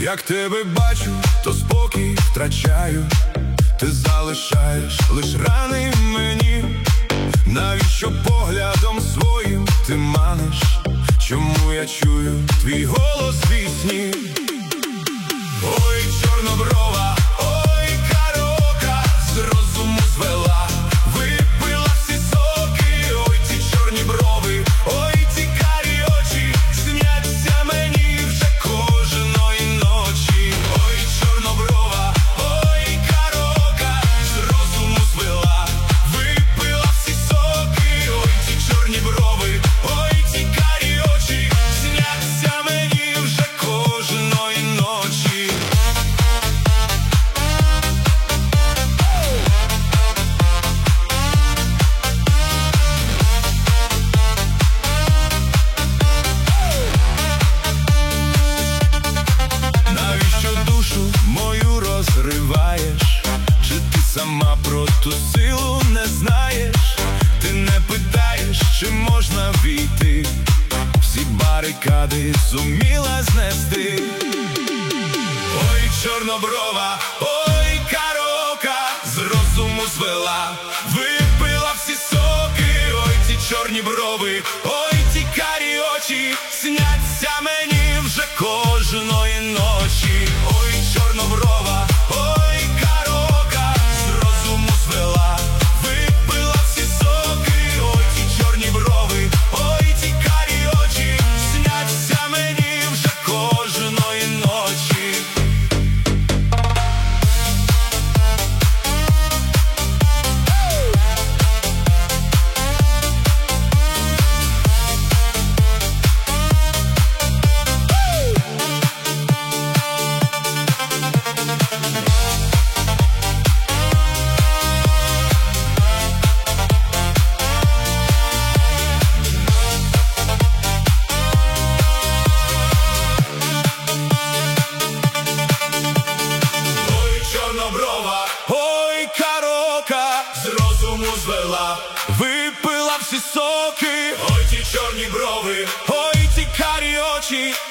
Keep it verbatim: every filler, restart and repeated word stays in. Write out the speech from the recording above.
Як тебе бачу, то спокій втрачаю. Ти залишаєш лиш рани мені. Навіщо поглядом своїм ти маниш? Чому я чую твій голос у вісні? Ой, чорноброва, ой, кароока, з розуму звела, випила всі соки. Ой, ті чорні брови, ой, ті карі очі, сняться мені вже кожної ночі. Ой, чорноброва, ой, кароока, з розуму звела, випила всі соки. Ой, ті чорні брови, ой, ті карі очі, сняться мені вже кожної ночі. Навіщо душу мою розриваєш? Чи ти сама про ту силу не знаєш? Ти не питаєш, чи можна війти, всі барикади зуміла знести. Ой, чорноброва, ой, кароока, з розуму звела, випила всі соки. Ой, ті чорні брови, ой, ті карі очі, сняться мені вже кожної ночі. Ой, чорноброва, ой, кароока, з розуму звела, випила всі соки. Ой, ті чорні брови, ой, ті карі очі, сняться мені вже кожної ночі. Чорноброва, ой, кароока, з розуму звела, випила всі соки. Ой, ті чорні брови, ой, ті карі очі,